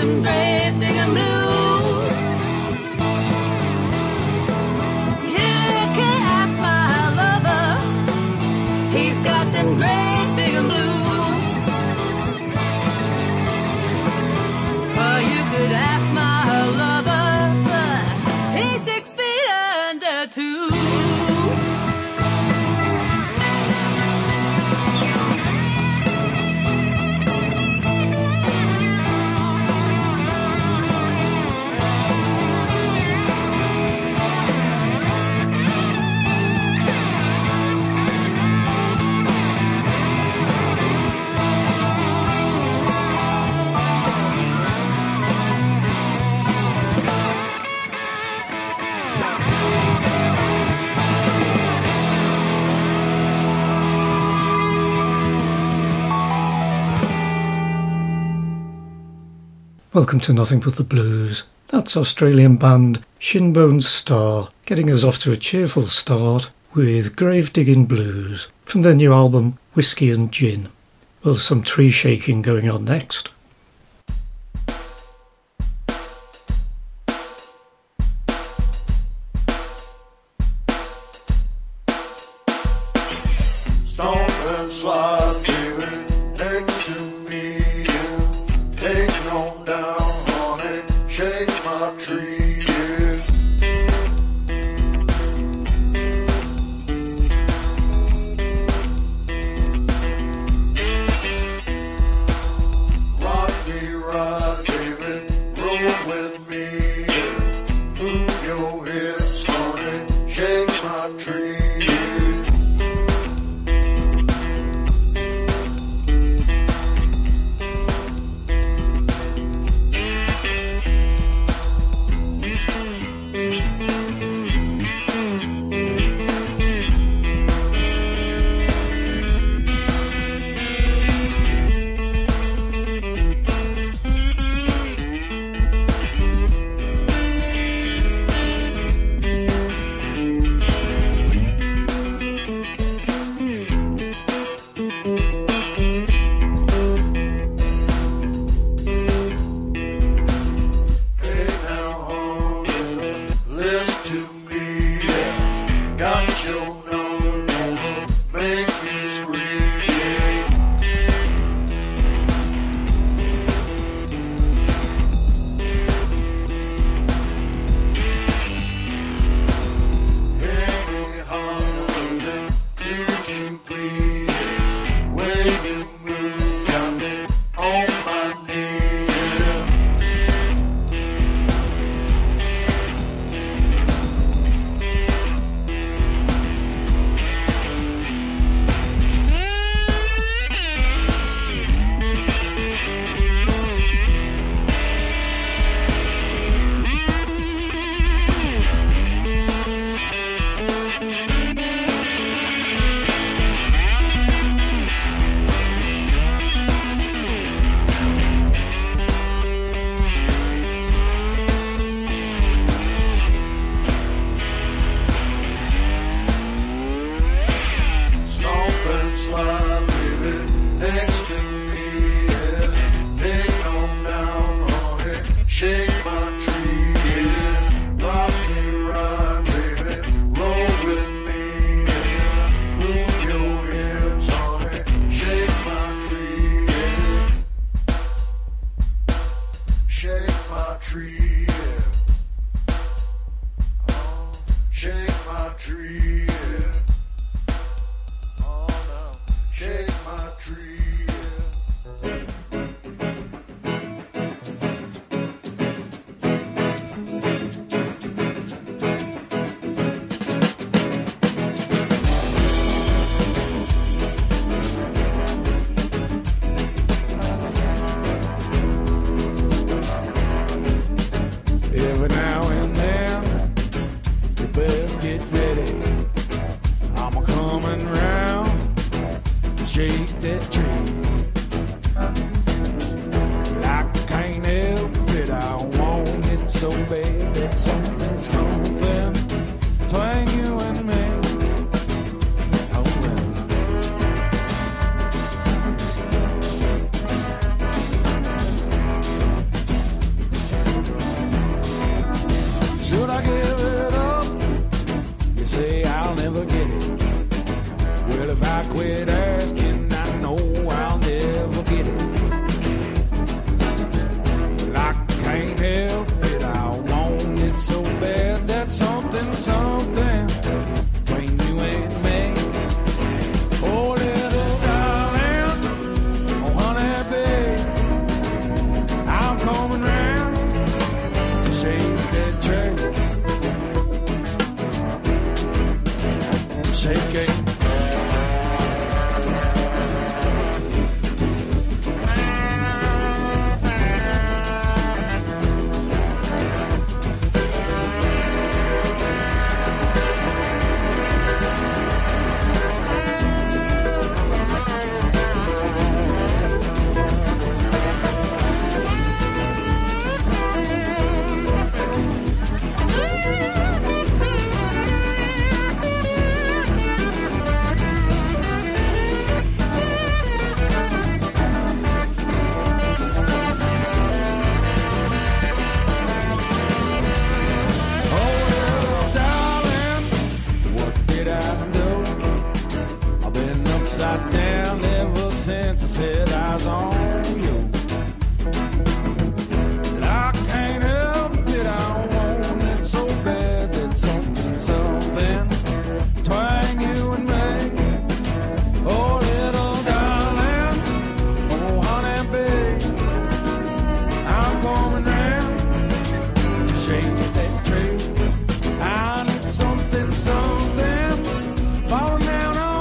them grave digging blues. You can ask my lover, he's got them grave digging blues. Or you could ask my lover, but he's 6 feet under 2. Welcome to Nothing But the Blues. That's Australian band Shinbone Star getting us off to a cheerful start with Grave Digging Blues from their new album Whiskey and Gin. Well, there's some tree shaking going on next. Stomp and slide, baby, next to me. Take it on down, honey, shake my tree, yeah. Rock me right, baby, roll with me, yeah. Move your hips, honey, shake my tree, yeah. Shake my tree. I give it up, you say I'll never get it. Well, if I quit asking, I know I'll never get it. Well, I can't help it, I want it so bad. That's something, something between you and me. Oh, little darling, oh, honey, babe, I'm coming round to shake that tray. Shake it. Down ever since I set eyes on you. And I can't help it, I want it so bad. That something, something twang you and me. Oh, little darling, oh, honey, babe, I'm coming round to shake that tree. I need something, something falling down on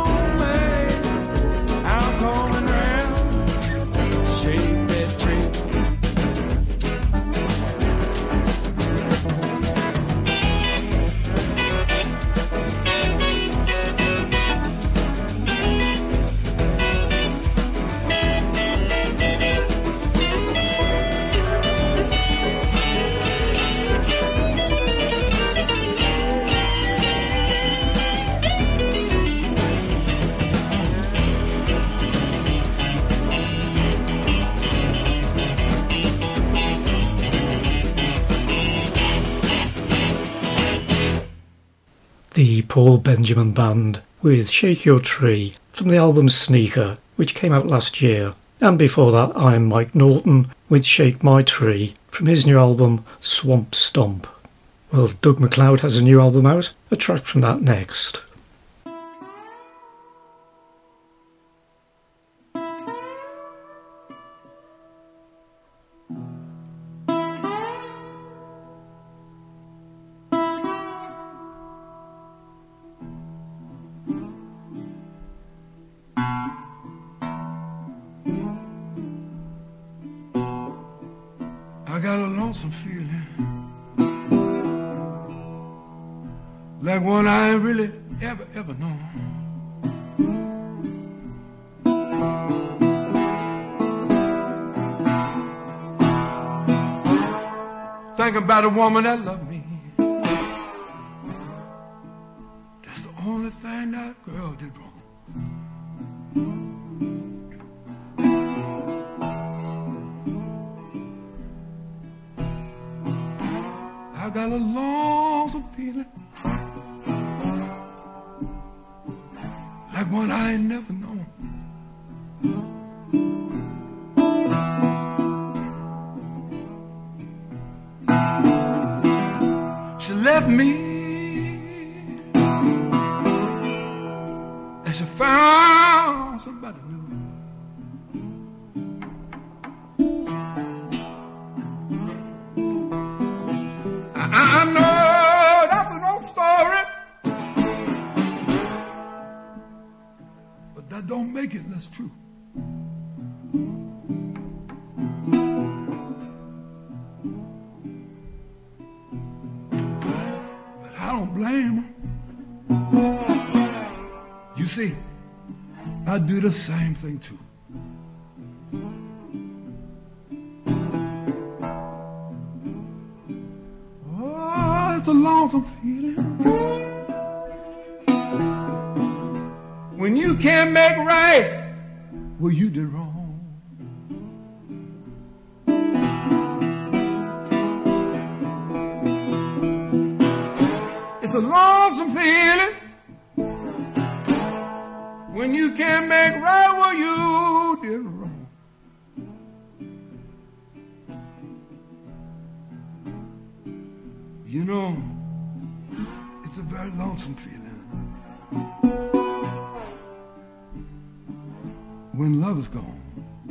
the Paul Benjamin Band with Shake Your Tree from the album Sneaker, which came out last year. And before that, I'm Mike Norton with Shake My Tree from his new album Swamp Stomp. Well, Doug MacLeod has a new album out, a track from that next. I got a lonesome feeling, like one I ain't really ever known. Thinking about a woman that loved me. That's the only thing that girl did wrong. I got a lonesome feeling, like one I ain't never known. She left me and she found somebody new. I know that's an old story, but that don't make it less true. But I don't blame her. You see, I do the same thing too. It's a lonesome feeling when you can't make right what you did wrong. It's a lonesome feeling when you can't make right what you did wrong. You know, it's a very lonesome feeling when love is gone.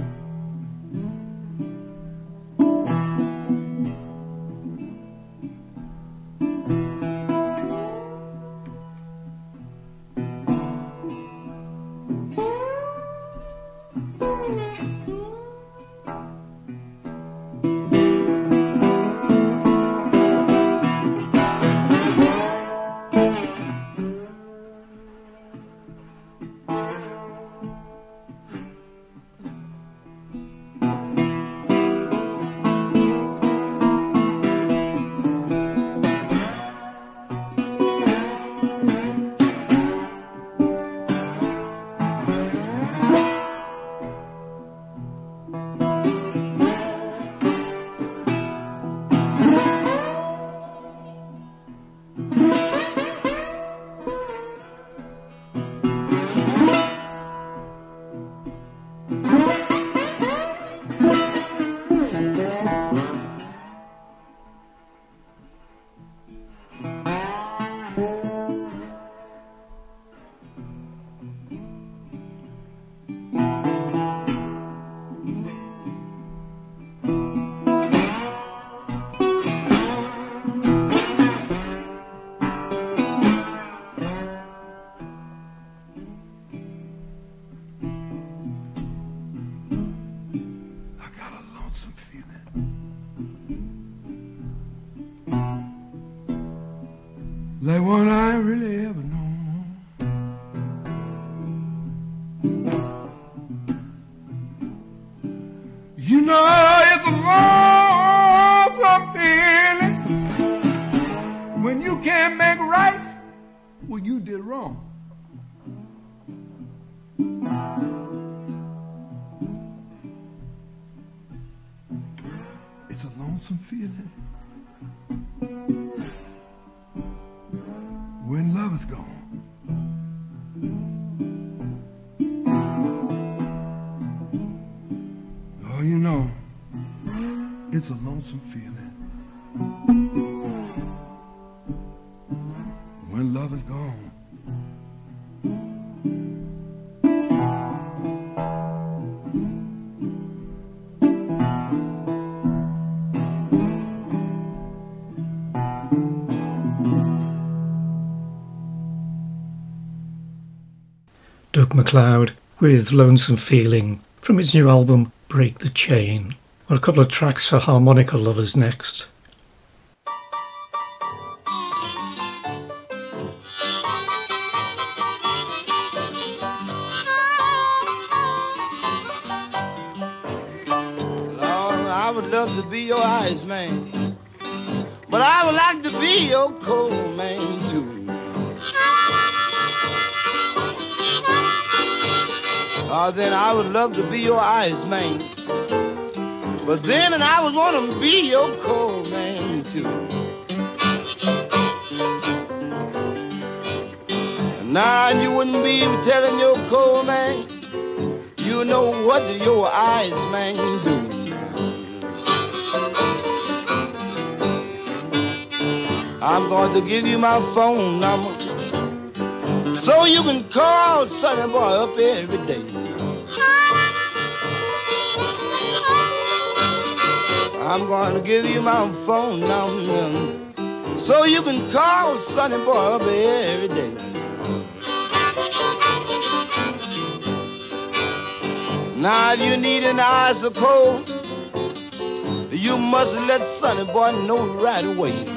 Like one I really ever known. You know it's a lonesome feeling when you can't make right what you did wrong. It's a lonesome feeling when love is gone. Oh, you know, it's a lonesome feeling when love is gone. Doug MacLeod with Lonesome Feeling from his new album Break the Chain. Well, a couple of tracks for harmonica lovers next. Lord, I would love to be your ice man, but I would like to be your cold man too. Then I would love to be your ice man, but then and I would want to be your cold man too. And now you wouldn't be telling your cold man, you know what your ice man do. I'm going to give you my phone number so you can call Sonny Boy up every day. I'm going to give you my phone number so you can call Sonny Boy up every day. Now if you need an ice or cold, you must let Sonny Boy know right away.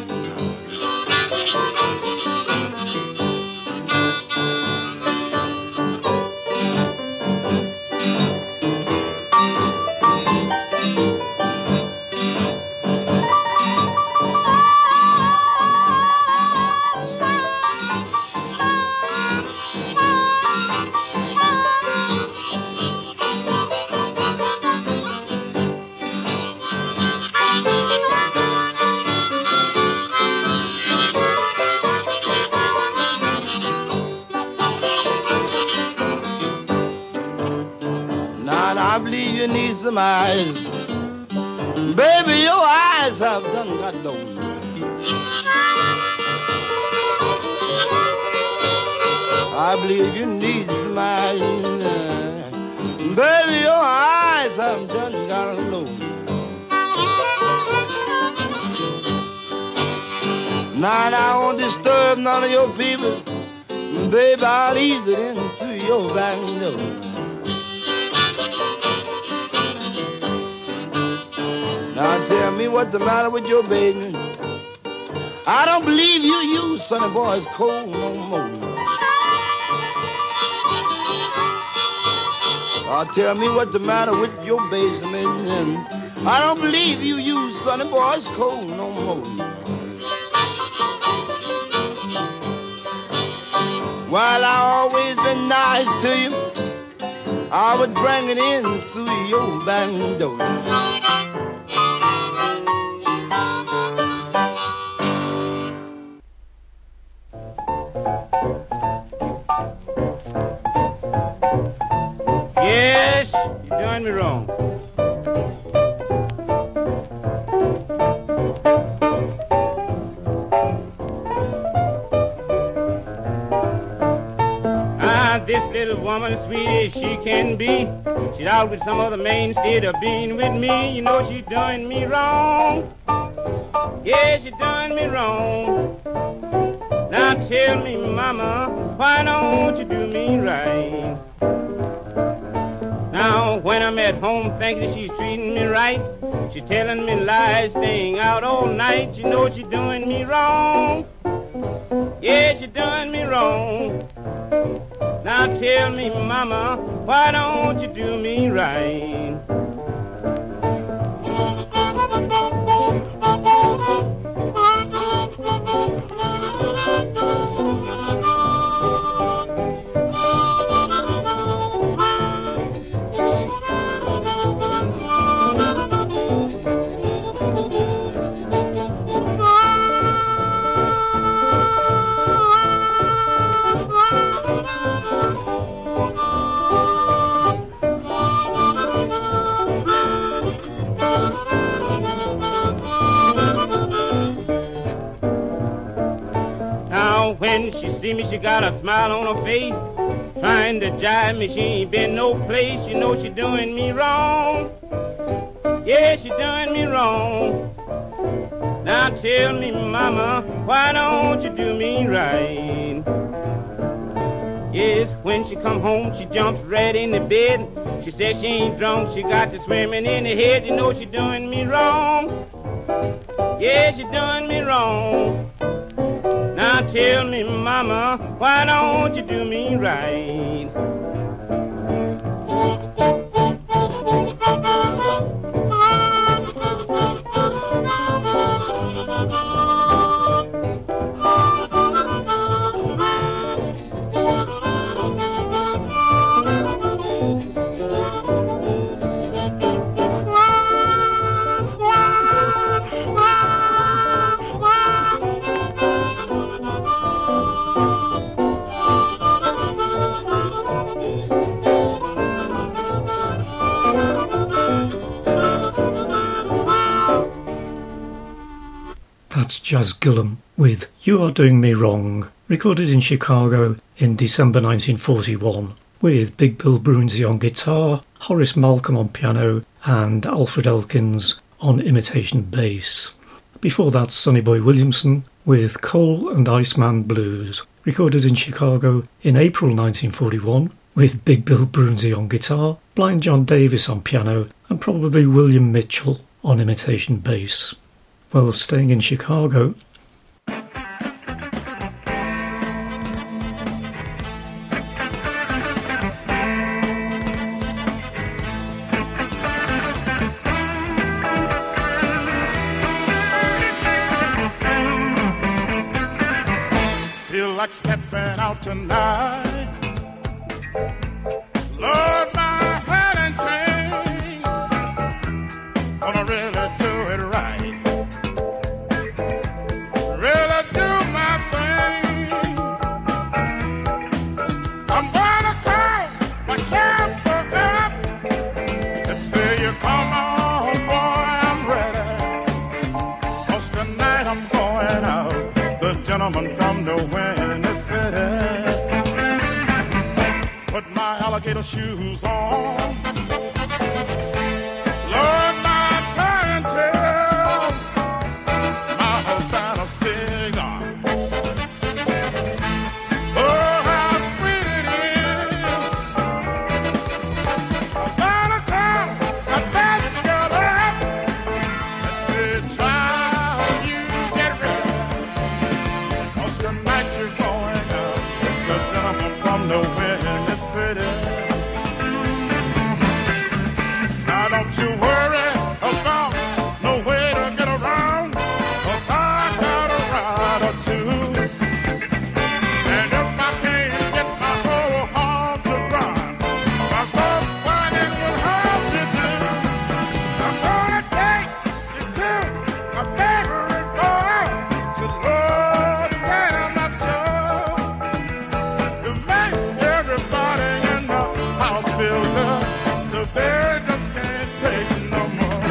need some eyes. Baby, your eyes have done got lonely. I believe you need some eyes. Baby, your eyes have done got lonely. Now I won't disturb none of your people. Baby, I'll ease it into your back door. Now tell me what's the matter with your baby. I don't believe you use Sonny Boy's cold no more. Tell me what's the matter with your basement. I don't believe you use Sonny Boy's cold no more. While I always been nice to you, I would bring it in through your back door. Yes, you're doing me wrong. This little woman, sweet as she can be, she's out with some other man instead of being with me. You know she's doing me wrong. Yeah, she's doing me wrong. Now tell me, mama, why don't you do me right? Now when I'm at home thinking she's treating me right, she's telling me lies, staying out all night. You know she's doing me wrong. Yeah, she's doing me wrong. Now tell me, mama, why don't you do me right? When she see me, she got a smile on her face, trying to jive me. She ain't been no place. You know she doing me wrong. Yeah, she doing me wrong. Now tell me, mama, why don't you do me right? Yes, when she come home, she jumps right in the bed. She says she ain't drunk, she got to swimming in the head. You know she doing me wrong. Yeah, she doing me wrong. Now tell me, mama, why don't you do me right? That's Jazz Gillum with You Are Doing Me Wrong, recorded in Chicago in December 1941, with Big Bill Broonzy on guitar, Horace Malcolm on piano, and Alfred Elkins on imitation bass. Before that, Sonny Boy Williamson with Coal and Iceman Blues, recorded in Chicago in April 1941, with Big Bill Broonzy on guitar, Blind John Davis on piano, and probably William Mitchell on imitation bass. Well, staying in Chicago, feel like stepping out tonight. Lord, my head and chains, gonna really do it right. Really do my thing. I'm gonna call myself up and say you you come on, boy, I'm ready. 'Cause tonight I'm going out, the gentleman from the Windy City. Put my alligator shoes on. Lord, my turn tail, my Havana cigar. Oh, how sweet it is. Havana town, I best get up. I said, child, you get ready. 'Cause tonight you're going out with the gentleman from the Windy City. Now don't you worry about no way to get around, 'cause I got a ride or two. And if I can't get my whole heart to grind, my folks finding will help you do. I'm gonna take you to my favorite bar, to Lord Santa Joe, to make everybody in the house feel good, till they just can't take no more.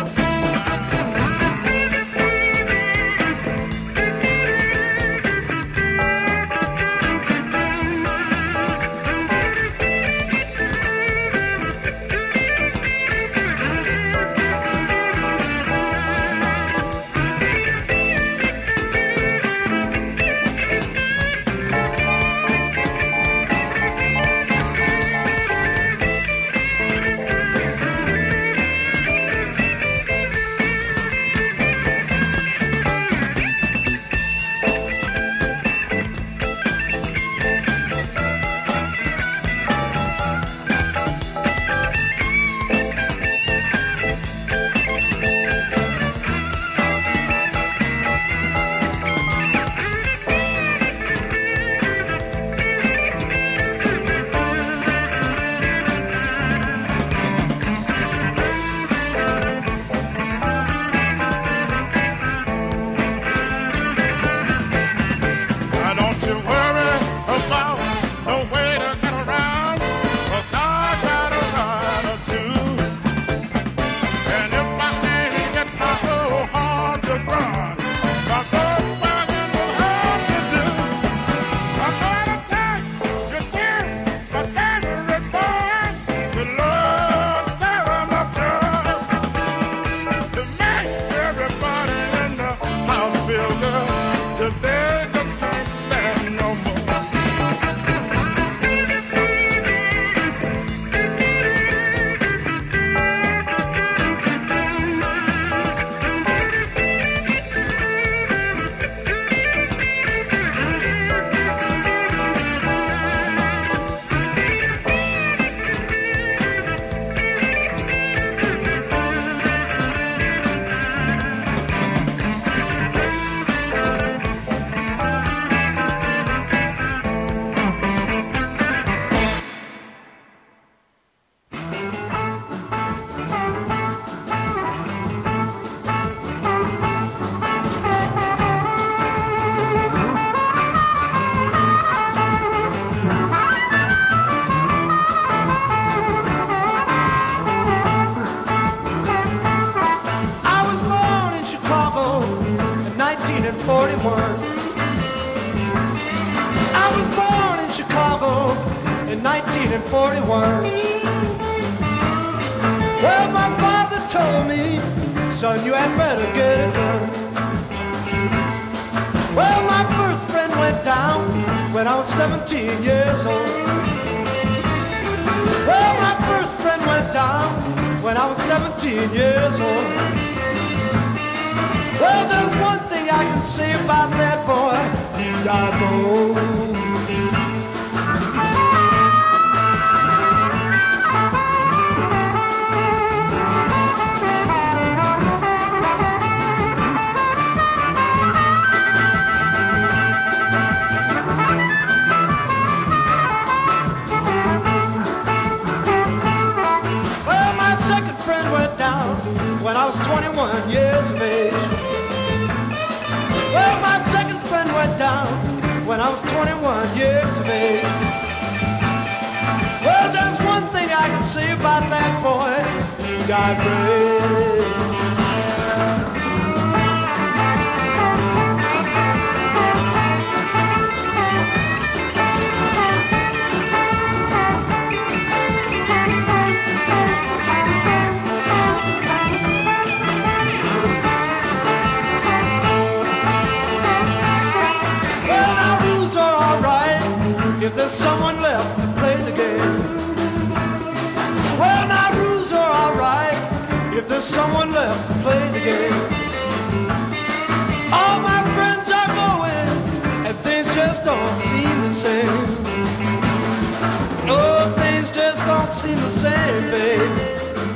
Now don't you worry about no way to get around, 'cause I got a ride or two. And if I can't get my whole heart to grind, my folks finding will help you do. I'm gonna take you to my favorite bar, the Lord Santa Joe, to make everybody in the house feel good, till they just can't stand no more. I was born in Chicago in 1941. I was born in Chicago in 1941. Well, my father told me, son, you had better get it done. Well, my first friend went down when I was 17 years old. Well, my first friend went down when I was 17 years old. Well, there's one thing I can say about that boy, he died old. Well, my second friend went down when I was 21 years of age. Well, my second friend went down when I was 21 years of age. Well, there's one thing I can say about that boy, he God praise. Well, now rules are alright if there's someone left to play the game. Well, now rules are alright if there's someone left to play the game. All my friends are going, and things just don't seem the same. No, things just don't seem the same, babe.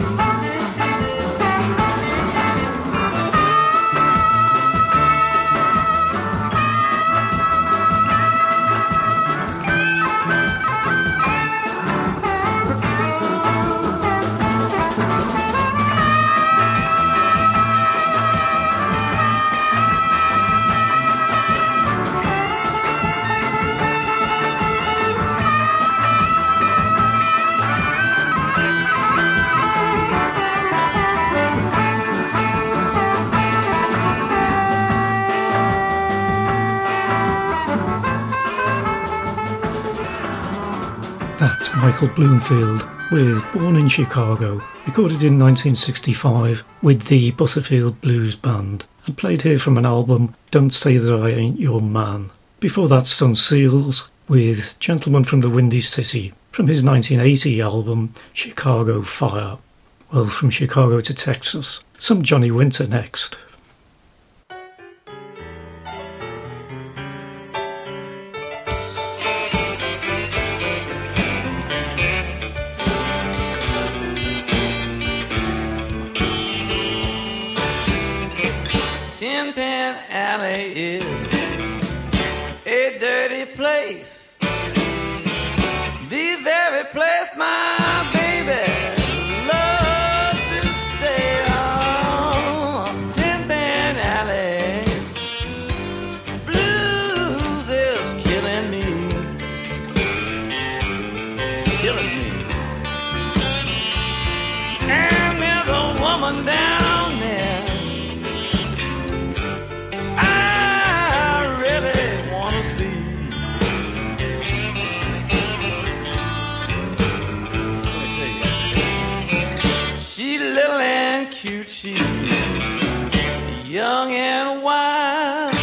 That's Michael Bloomfield with Born in Chicago, recorded in 1965 with the Butterfield Blues Band, and played here from an album, Don't Say That I Ain't Your Man. Before that, Sun Seals with Gentleman from the Windy City, from his 1980 album, Chicago Fire. Well, from Chicago to Texas, some Johnny Winter next. Tin Pan Alley is a dirty place, the very place my baby loves to stay on. Tin Pan Alley, blues is killing me, it's killing me. And there's a woman down there cute, she's young and wild.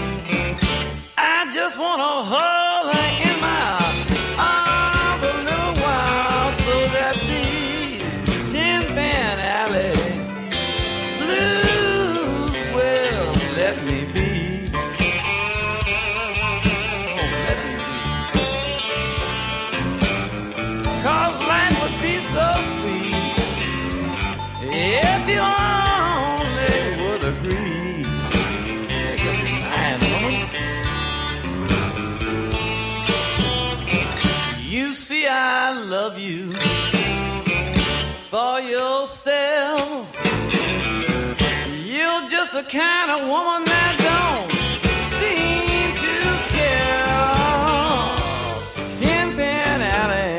I just want to hold her in my arms a little while, so that these Tin Pan Alley blues will let me be. Let me be. 'Cause life would be so sweet if you only would agree. You see, I love you for yourself. You're just the kind of woman that don't seem to care. Tin Pan Alley,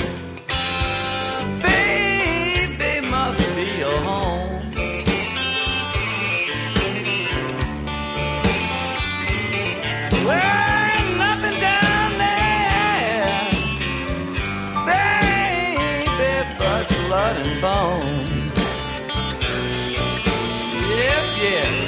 blood and bone. Yes, yes.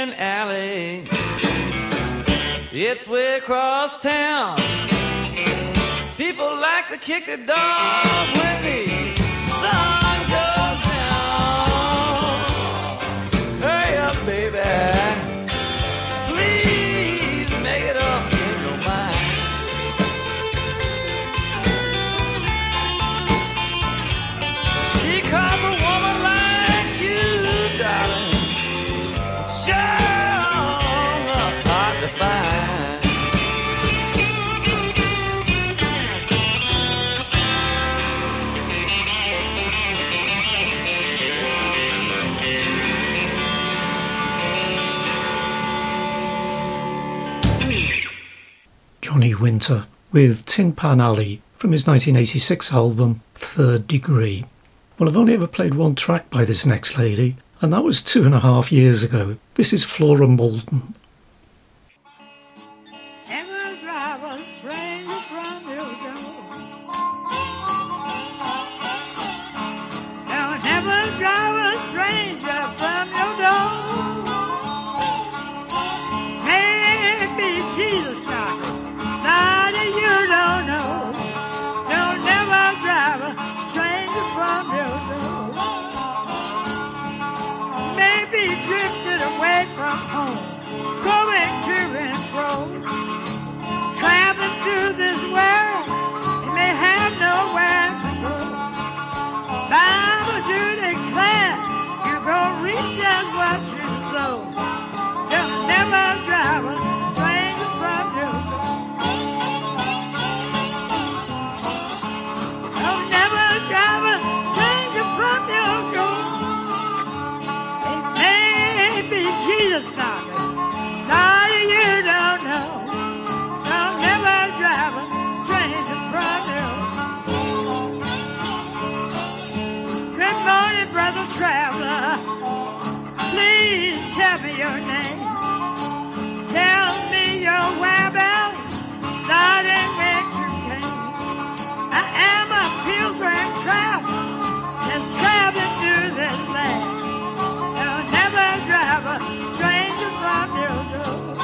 an alley. It's way across town. People like to kick the dog when the sun goes down. Hurry up, baby. Please make it up in your mind. Because a woman like you, darling, sure hard to find. Johnny Winter with Tin Pan Alley from his 1986 album Third Degree. Well, I've only ever played one track by this next lady, and that was 2.5 years ago. This is Flora Moulton. Never drive a stranger from your door. No, never drive a stranger from your door. Maybe Jesus knocking. Daddy, you don't know. Don't never drive a stranger from your door. Maybe drifted away from home, going to and fro, traveling through this world, he may have nowhere to go. Bible do declare you gonna reap just what you sow. Don't never drive a stranger from your door. Don't never drive a stranger from your door. It may be Jesus knocking. Now you don't know. Don't never drive a stranger from your door. Good morning, brother traveler. Please tell me your name. Tell me your whereabouts, starting where you came. I am a pilgrim traveler, just traveling through this land. Don't never drive a stranger from your door.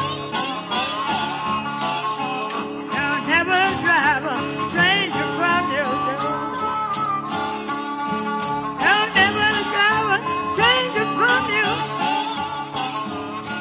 Don't never drive a stranger from your door. Don't never drive a stranger from your door.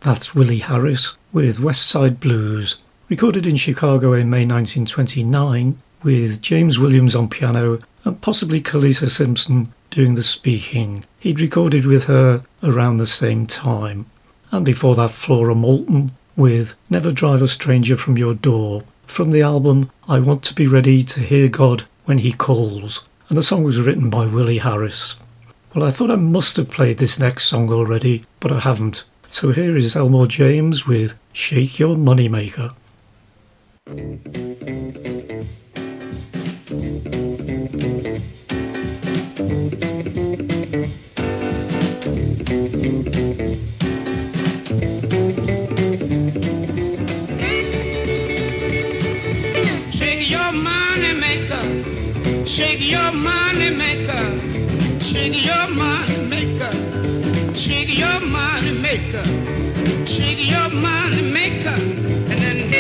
That's Willie Harris with West Side Blues, recorded in Chicago in May 1929 with James Williams on piano and possibly Kalisa Simpson doing the speaking. He'd recorded with her around the same time. And before that, Flora Moulton with Never Drive a Stranger from Your Door, from the album I Want to Be Ready to Hear God When He Calls, and the song was written by Willie Harris. Well, I thought I must have played this next song already, but I haven't. So here is Elmore James with Shake Your Moneymaker. Shake your money maker, shake your money maker, shake your money maker, shake your money maker, shake your money maker, and then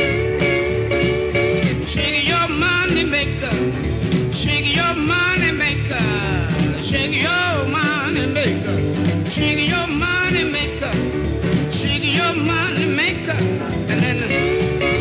shake your money maker, shake your money maker, shake your money maker, shake your money maker, shake your money maker, and then.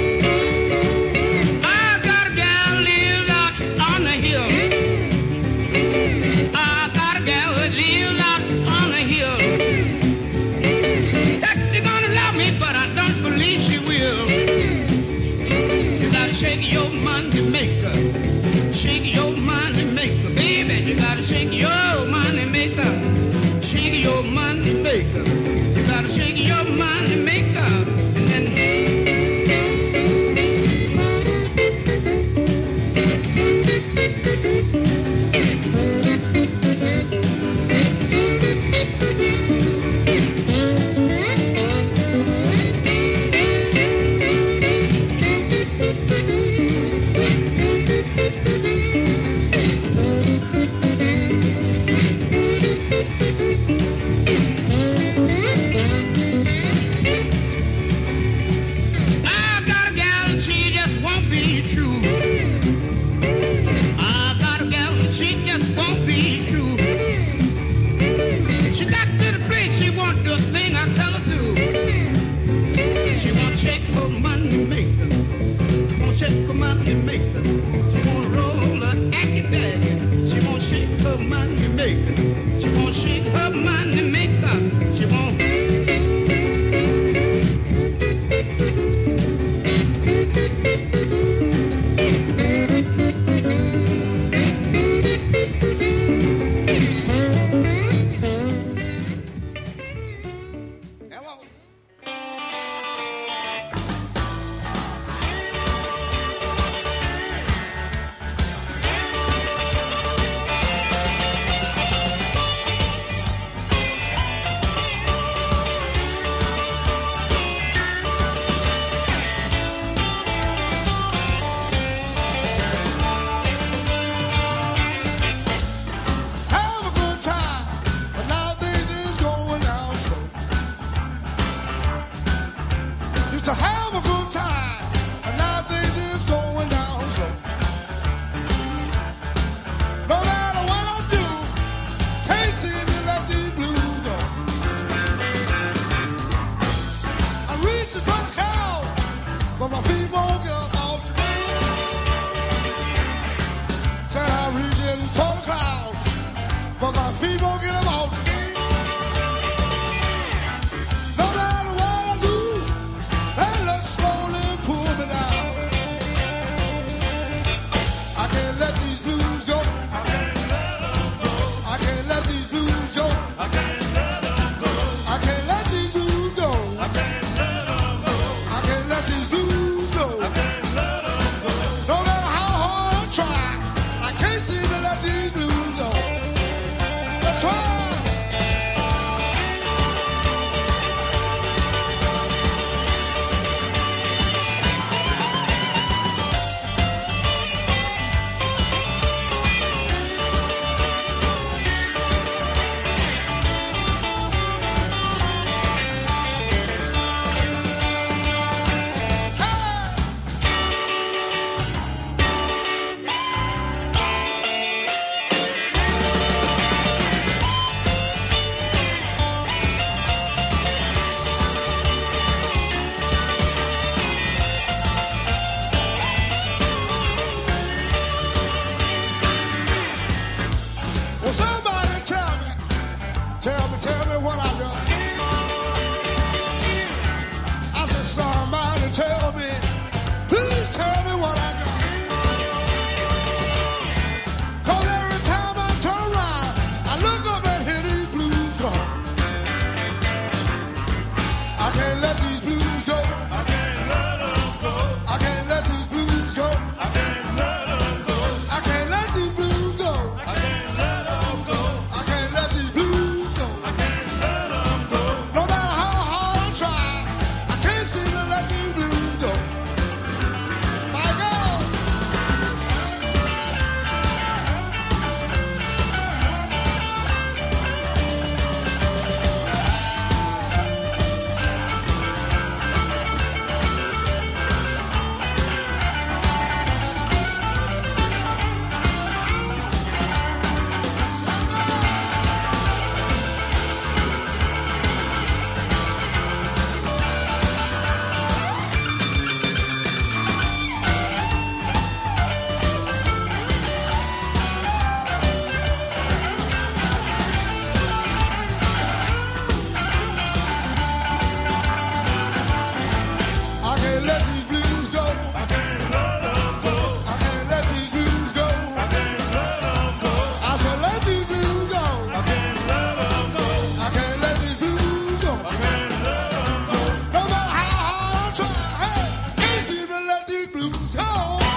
Shake your money maker, shake your money maker, baby. You gotta shake your money maker, shake your money maker. You gotta shake your money maker, and then. Let these blues go. I can't let these blues Well, somebody tell me what I done. I said, somebody tell me, please tell me what I done. 'Cause every time I turn around, I look up and hear these blues gone. I can't let these blues go. I can't let them go. I can't let these blues go. I can't let them go. I can't let these blues go. I can't let them go. I can't let these blues go. I can't let them go. No matter how hard I try, I can't seem to let these blues go. My God. I can't let these blues go. I can't let them go. I can't let these blues go. I can't let them go. I said let these blues go. I can't let them go. I can't let these blues go. I can't let them go. No matter how hard I try, hey, can't seem to let these blues go.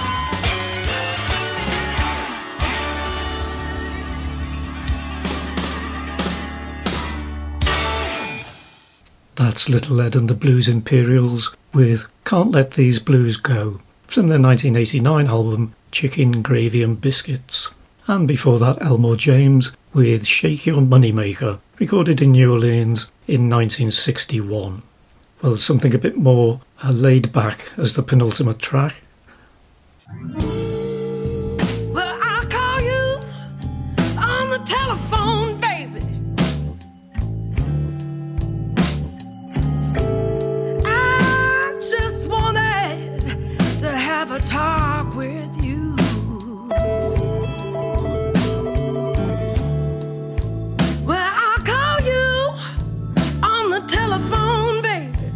That's Little Ed and the Blues Imperials with Can't Let These Blues Go from their 1989 album Chicken, Gravy and Biscuits. And before that, Elmore James with Shake Your Moneymaker, recorded in New Orleans in 1961. Well, something a bit more laid back as the penultimate track. Well, I'll call you on the telephone, baby. I just wanted to have a talk with you. Well, I'll call you on the telephone, baby.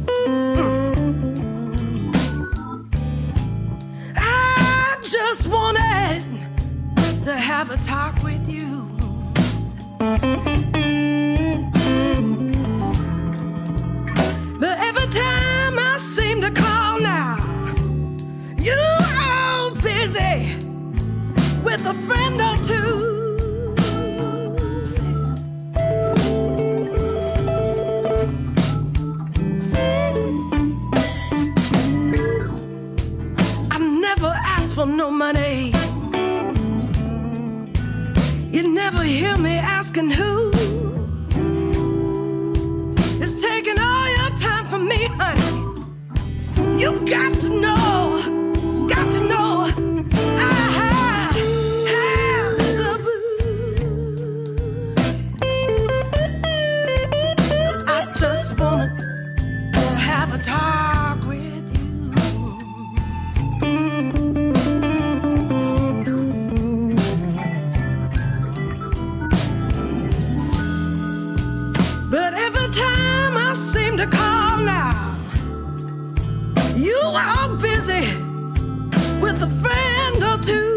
I just wanted to have a talk with you. But every time I seem to call now, you are busy with a friend or two. I never asked for no money. You never hear me asking who. It's taking all your time from me, honey. You got to know, I have the blues. I just wanted to have a talk with you. But every time I seem to call now, you are busy with a friend or two.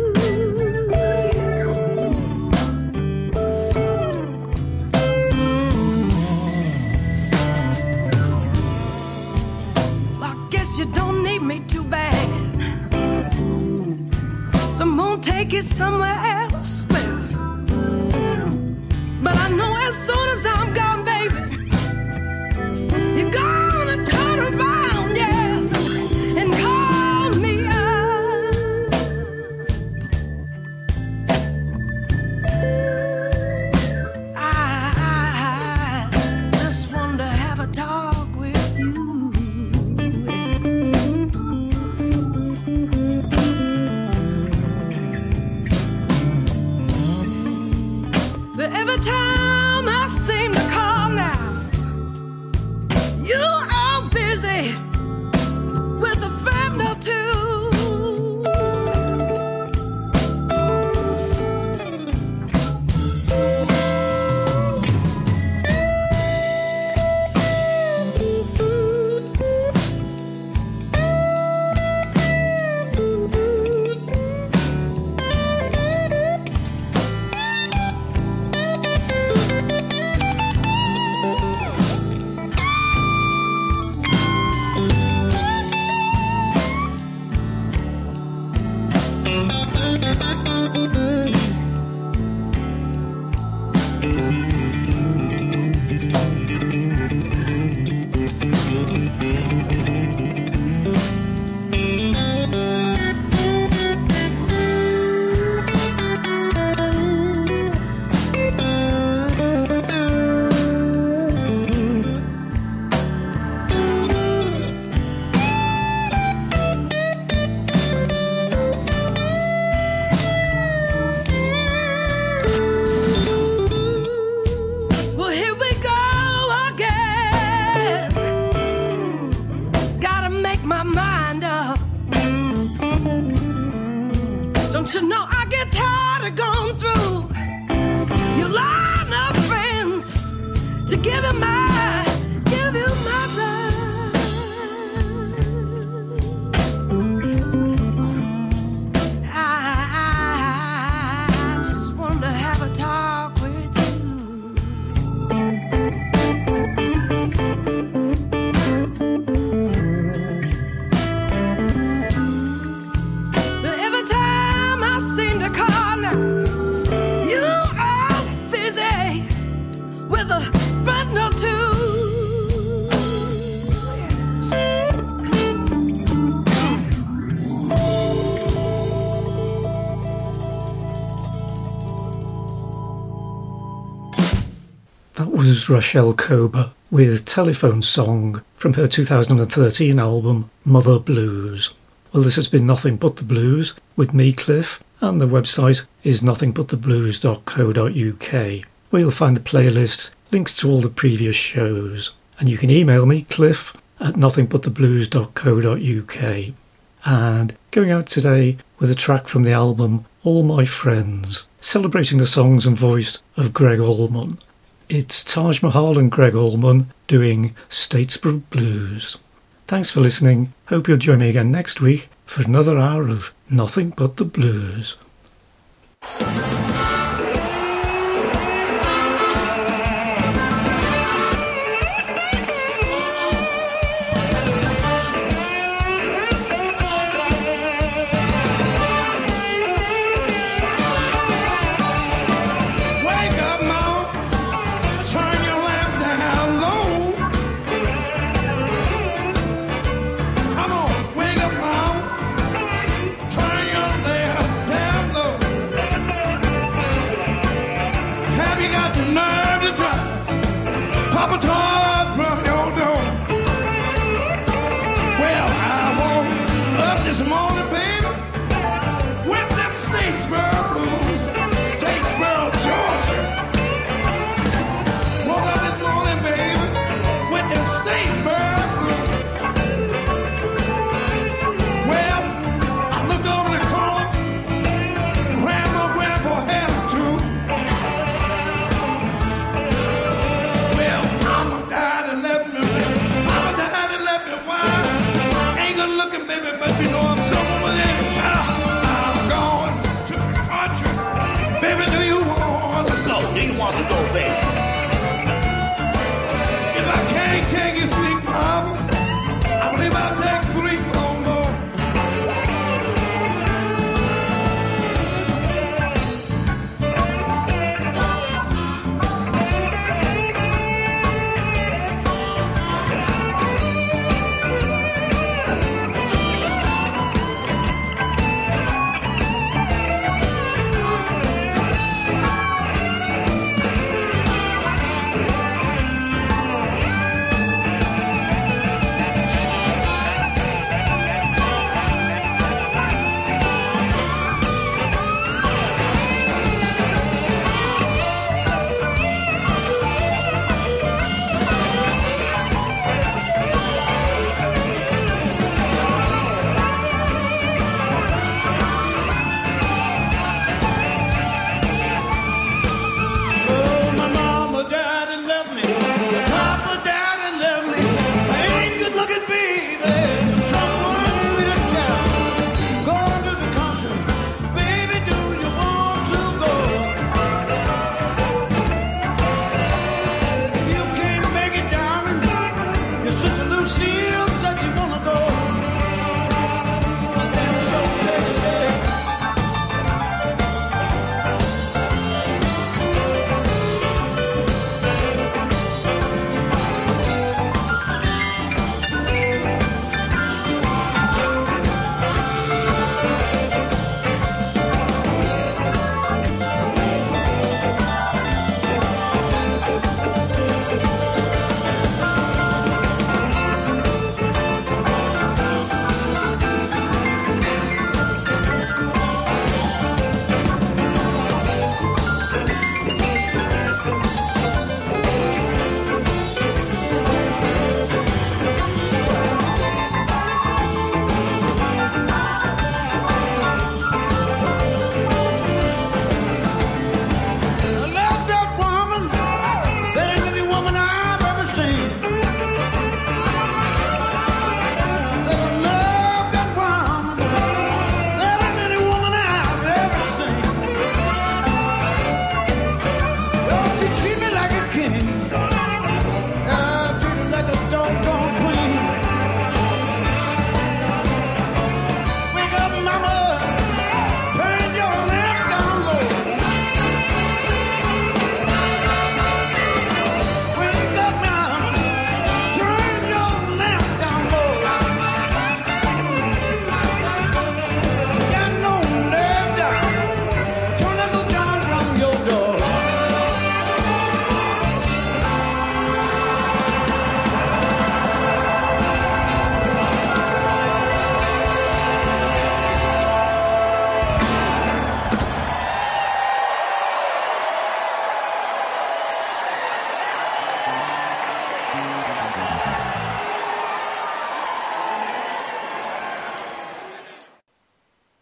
I guess you don't need me too bad. So I'm gonna take it somewhere else. Well, but I know as soon as I'm gone, baby, you're gonna turn around, yes, and call me up. I just want to have a talk with you. But every time I seem to call now, you are busy with a friend or two. to give you my love. I just want to have a talk with you. But every time I seem to call now, you are busy with a friend or two. Yes. That was Rochelle Kober with Telephone Song from her 2013 album Mother Blues. Well, this has been Nothing But the Blues with me, Cliff, and the website is nothingbuttheblues.co.uk, where you'll find the playlist, links to all the previous shows, and you can email me, Cliff, at nothingbuttheblues.co.uk. And going out today with a track from the album All My Friends, celebrating the songs and voice of Greg Allman. It's Taj Mahal and Greg Allman doing Statesboro Blues. Thanks for listening. Hope you'll join me again next week for another hour of Nothing But the Blues. Wake up, Mom. Turn your lamp down low. Come on, wake up, Mom. Turn your lamp down low. Have you got the nerve to drive Papa Todd from your door? Well, I woke up this morning, baby, with them Statesboro blues, Statesboro, Georgia. Woke up this morning, baby, with them Statesboro blues. Well, I looked over the corner, Grandpa had them too. Well, Mama died and left me. Mama died and left me. Why? Ain't good looking, baby, but you know I'm somewhere with any child. I'm going to the country. Baby, do you want to go? Do you want to go, baby?